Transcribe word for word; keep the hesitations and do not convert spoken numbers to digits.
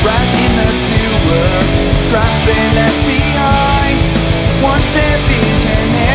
right in the sewer, scraps they left behind. Once their vision